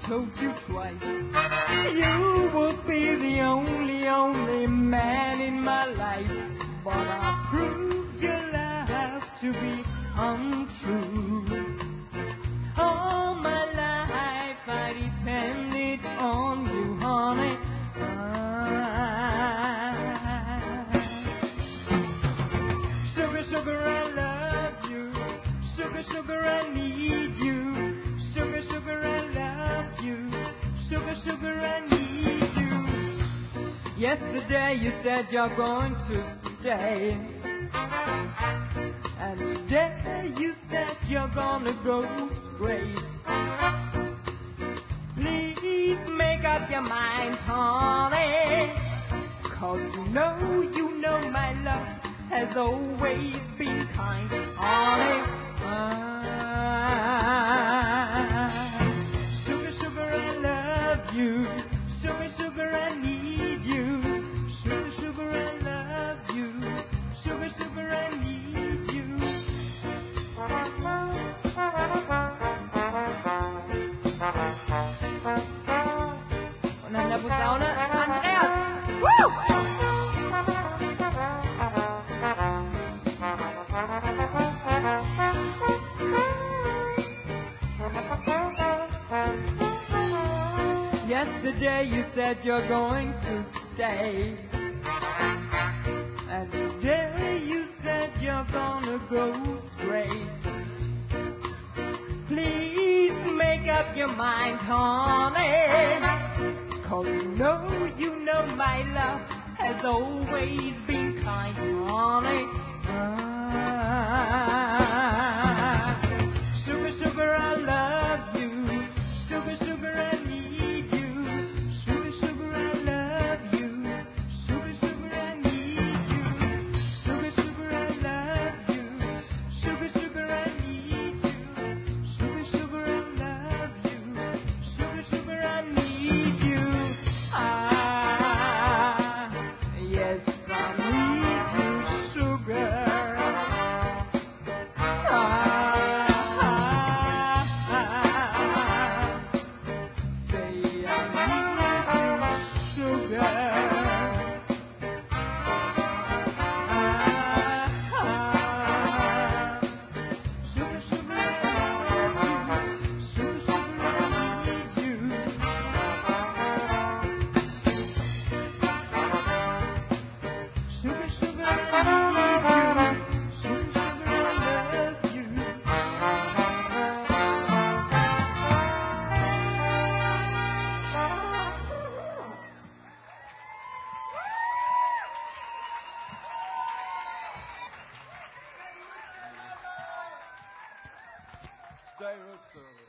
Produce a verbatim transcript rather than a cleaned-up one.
told you twice. You will be the only, only man in my life. But I proved your love to be untrue. All my life I depended on you, honey. Ah. Sugar, sugar, I love you. Sugar, sugar, I need you. Sugar, sugar, I love you. Sugar, sugar, I need you. Yesterday you said you're going to stay, and today you said you're gonna go straight. Please make up your mind, honey, 'cause you know, you know my love has always been kind, honey. Ah. Sugar, sugar, I love you. Sugar, sugar, I need you. Sugar, sugar, I love you. Sugar, sugar, I need you. Una la puta una, Andreas. Woo! Yesterday you said you're going to stay, and today you said you're gonna go straight. Please make up your mind, honey, 'cause you know, you know my love has always been kind, honey. Ah. Sugar, sugar, I love you. Sugar, sugar, I need you. Sugar, sugar, I love you. Sugar, sugar, I need you. Sugar, sugar, I love you. Sugar, sugar, I need you. Sugar, sugar, I love you. Sugar, sugar, I need you. Ah, yes, I need you, sugar. Director.